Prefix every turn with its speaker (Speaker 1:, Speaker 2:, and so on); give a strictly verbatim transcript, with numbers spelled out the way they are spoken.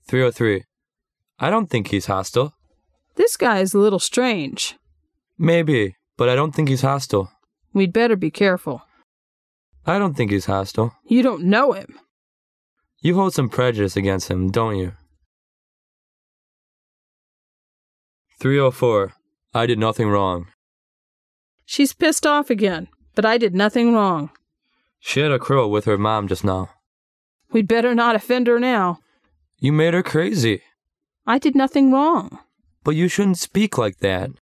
Speaker 1: three oh three. I don't think he's hostile.
Speaker 2: This guy is a little strange.
Speaker 1: Maybe, but I don't think he's hostile.
Speaker 2: We'd better be careful.
Speaker 1: I don't think he's hostile.
Speaker 2: You don't know him.
Speaker 1: You hold some prejudice against him, don't you? three oh four. I did nothing wrong.
Speaker 2: She's pissed off again, but I did nothing wrong.
Speaker 1: She had a quarrel with her mom just now.
Speaker 2: We'd better not offend her now.
Speaker 1: You made her crazy.
Speaker 2: I did nothing wrong.
Speaker 1: But you shouldn't speak like that.